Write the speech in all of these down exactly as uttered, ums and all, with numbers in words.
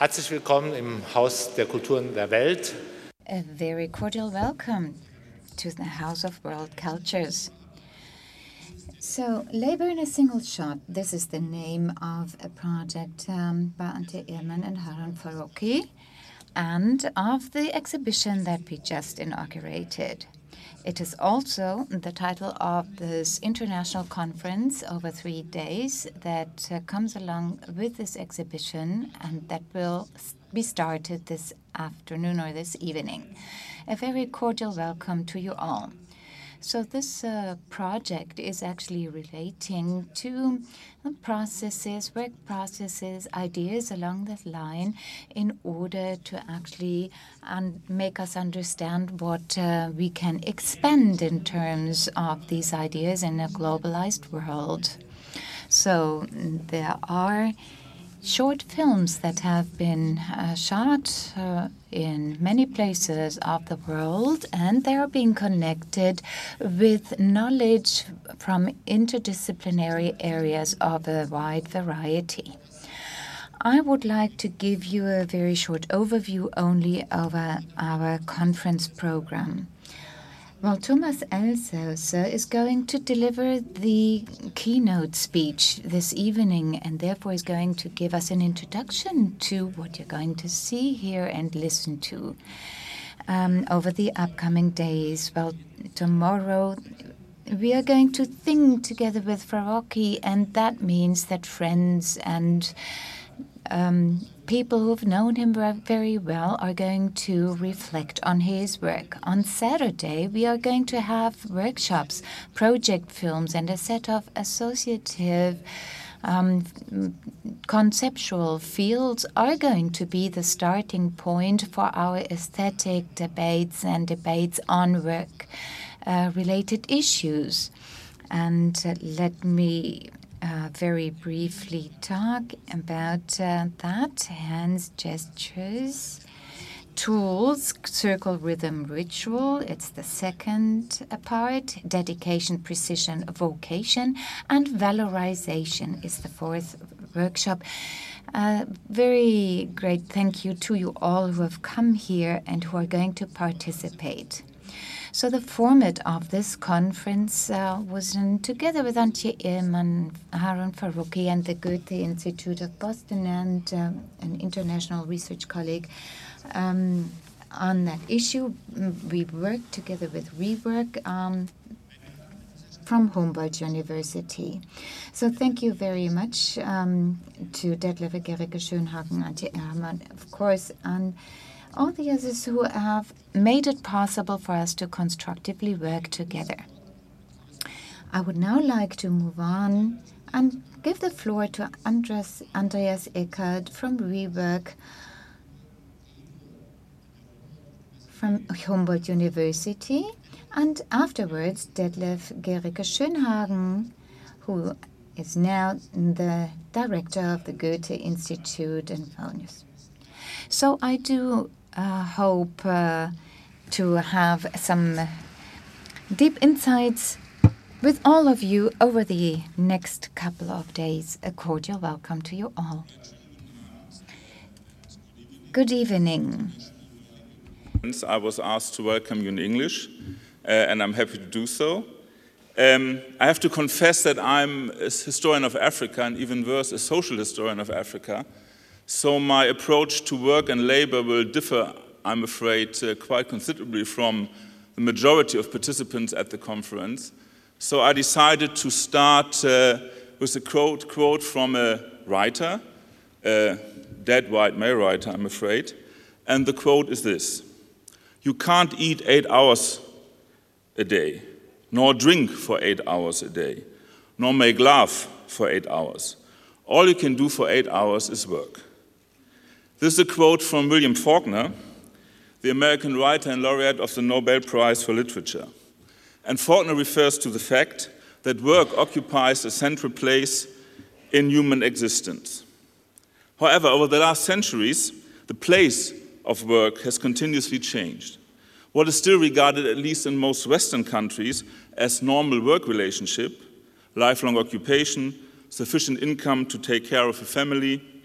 Herzlich willkommen im Haus der Kulturen der Welt. A very cordial welcome to the House of World Cultures. So, Labor in a Single Shot, this is the name of a project um, by Antje Ehrmann and Harun Farokhi, and of the exhibition that we just inaugurated. It is also the title of this international conference over three days that uh, comes along with this exhibition and that will be started this afternoon or this evening. A very cordial welcome to you all. So this uh, project is actually relating to processes, work processes, ideas along that line in order to actually um, make us understand what uh, we can expand in terms of these ideas in a globalized world. So there are short films that have been uh, shot uh, in many places of the world, and they are being connected with knowledge from interdisciplinary areas of a wide variety. I would like to give you a very short overview only over our conference program. Well, Thomas Elsässer is going to deliver the keynote speech this evening and therefore is going to give us an introduction to what you're going to see, hear, and listen to um, over the upcoming days. Well, tomorrow we are going to think together with Farokhi, and that means that friends and Um, people who've known him very well are going to reflect on his work. On Saturday, we are going to have workshops, project films, and a set of associative um, conceptual fields are going to be the starting point for our aesthetic debates and debates on work-related uh, issues. And uh, let me Uh, very briefly talk about uh, that. Hands, gestures, tools, circle, rhythm, ritual. It's the second part. Dedication, precision, vocation, and valorization is the fourth workshop. Uh, very great thank you to you all who have come here and who are going to participate. So the format of this conference uh, was done together with Antje Ehrmann, Harun Farokhi, and the Goethe Institute of Boston, and um, an international research colleague um, on that issue. We worked together with Rework um, from Humboldt University. So thank you very much um, to Detlef Gericke Schönhagen, Antje Ehrmann, of course, and all the others who have made it possible for us to constructively work together. I would now like to move on and give the floor to Andreas, Andreas Eckert from Rework from Humboldt University, and afterwards Detlef Gericke Schönhagen, who is now the director of the Goethe Institute in Vilnius. So I do uh, hope uh, to have some deep insights with all of you over the next couple of days. A cordial welcome to you all. Good evening. I was asked to welcome you in English, uh, and I'm happy to do so. Um, I have to confess that I'm a historian of Africa, and even worse, a social historian of Africa. So my approach to work and labor will differ, I'm afraid, uh, quite considerably from the majority of participants at the conference. So I decided to start uh, with a quote, quote from a writer, a dead white male writer, I'm afraid. And the quote is this: "You can't eat eight hours a day, nor drink for eight hours a day, nor make love for eight hours. All you can do for eight hours is work." This is a quote from William Faulkner, the American writer and laureate of the Nobel Prize for Literature. And Faulkner refers to the fact that work occupies a central place in human existence. However, over the last centuries, the place of work has continuously changed. What is still regarded, at least in most Western countries, as normal work relationship, lifelong occupation, sufficient income to take care of a family,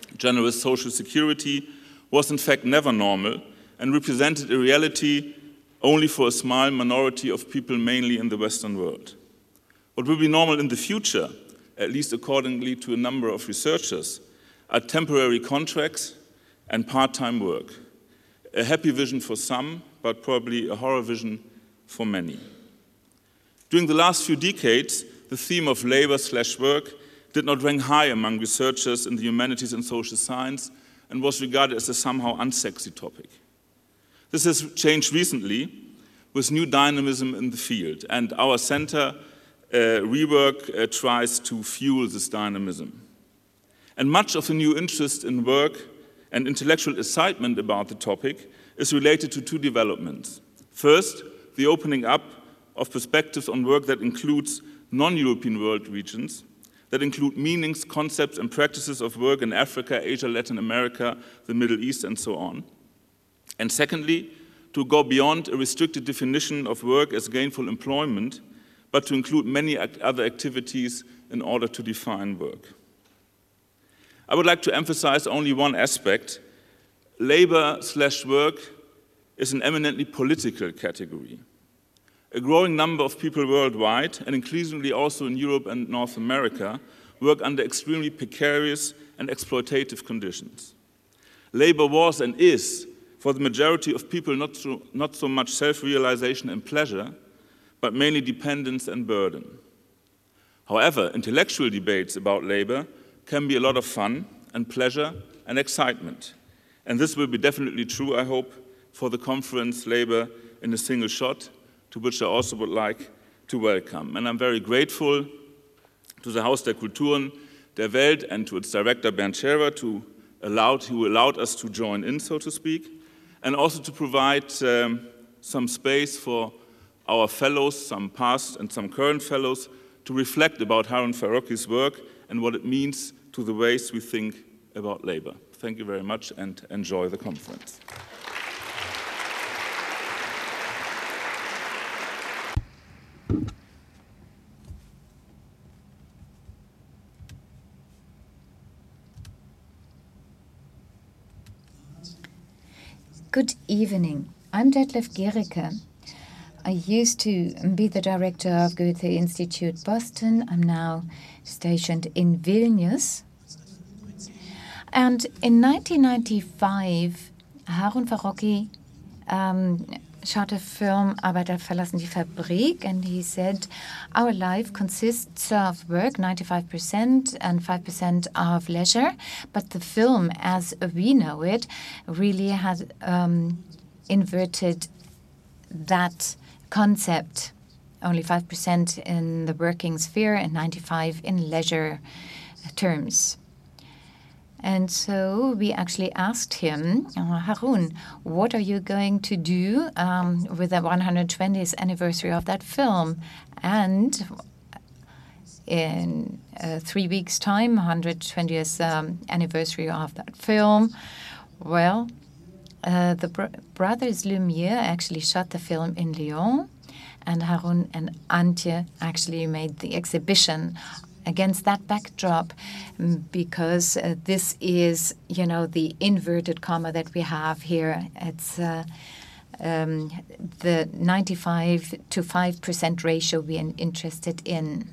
generous social security, was in fact never normal and represented a reality only for a small minority of people, mainly in the Western world. What will be normal in the future, at least accordingly to a number of researchers, are temporary contracts and part-time work. A happy vision for some, but probably a horror vision for many. During the last few decades, the theme of labor slash work did not rank high among researchers in the humanities and social science and was regarded as a somehow unsexy topic. This has changed recently with new dynamism in the field, and our center, uh, Rework, uh, tries to fuel this dynamism. And much of the new interest in work and intellectual excitement about the topic is related to two developments. First, the opening up of perspectives on work that includes non-European world regions, that include meanings, concepts, and practices of work in Africa, Asia, Latin America, the Middle East, and so on. And secondly, to go beyond a restricted definition of work as gainful employment, but to include many other activities in order to define work. I would like to emphasize only one aspect. Labor slash work is an eminently political category. A growing number of people worldwide, and increasingly also in Europe and North America, work under extremely precarious and exploitative conditions. Labor was and is, for the majority of people, not so, not so much self-realization and pleasure, but mainly dependence and burden. However, intellectual debates about labor can be a lot of fun and pleasure and excitement. And this will be definitely true, I hope, for the conference Labor in a Single Shot, to which I also would like to welcome. And I'm very grateful to the Haus der Kulturen der Welt and to its director Bernd Scherer, to allowed, who allowed us to join in, so to speak, and also to provide um, some space for our fellows, some past and some current fellows, to reflect about Harun Farocki's work and what it means to the ways we think about labor. Thank you very much and enjoy the conference. Good evening. I'm Detlef Gericke. I used to be the director of Goethe Institute Boston. I'm now stationed in Vilnius. And in nineteen ninety-five, Harun Farocki um, shot a film, Arbeiter verlassen die Fabrik, and he said, our life consists of work, ninety-five percent, and five percent of leisure, but the film, as we know it, really has um, inverted that concept. Only five percent in the working sphere and ninety-five in leisure terms. And so we actually asked him, uh, Harun, what are you going to do um, with the one hundred twentieth anniversary of that film? And in uh, three weeks' time, one hundred twentieth um, anniversary of that film, well, uh, the br brothers Lumiere actually shot the film in Lyon, and Harun and Antje actually made the exhibition against that backdrop, because uh, this is, you know, the inverted comma that we have here. It's uh, um, the ninety-five to five percent ratio we are interested in.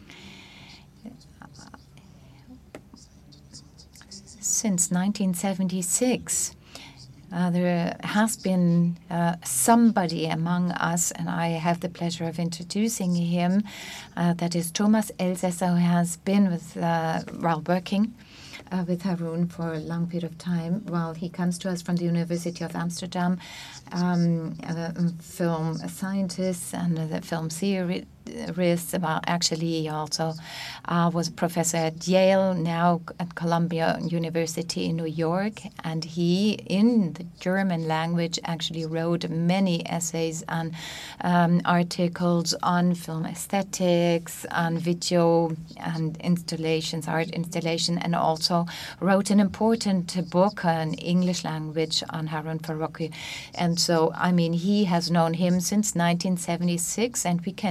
Since nineteen seventy-six, Uh, there has been uh, somebody among us, and I have the pleasure of introducing him. Uh, that is Thomas Elsässer, who has been with, uh, while working uh, with Harun for a long period of time. While he comes to us from the University of Amsterdam, um, a film scientist and a film theorist. About actually, he also uh, was a professor at Yale, now at Columbia University in New York, and he, in the German language, actually wrote many essays and um, articles on film aesthetics, on video and installations, art installation, and also wrote an important book in English language on Harun Farocki. And so, I mean, he has known him since nineteen seventy-six, and we can definitely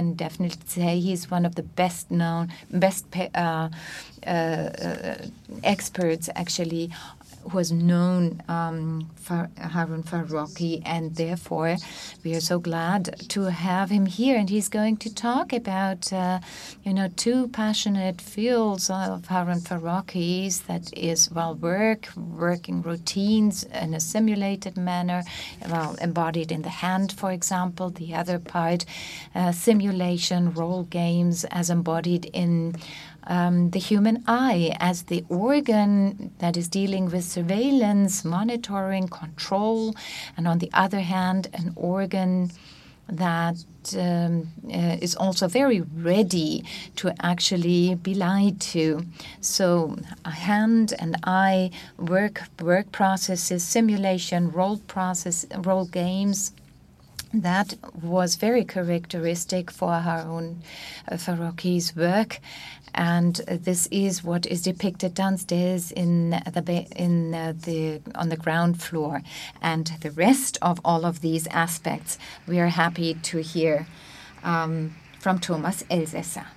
definitely say he's one of the best known, best uh, uh, uh, experts actually who has known um, Harun Farokhi, and therefore we are so glad to have him here. And he's going to talk about, uh, you know, two passionate fields of Harun Farokhi's, that is, well, work, working routines in a simulated manner, well, embodied in the hand, for example. The other part, uh, simulation, role games, as embodied in Um, the human eye as the organ that is dealing with surveillance, monitoring, control, and on the other hand, an organ that um, uh, is also very ready to actually be lied to. So a hand and eye, work, work processes, simulation, role process, role games. That was very characteristic for Harun Farokhi's work, and this is what is depicted downstairs in the in the on the ground floor. And the rest of all of these aspects, we are happy to hear um, from Thomas Elsässer.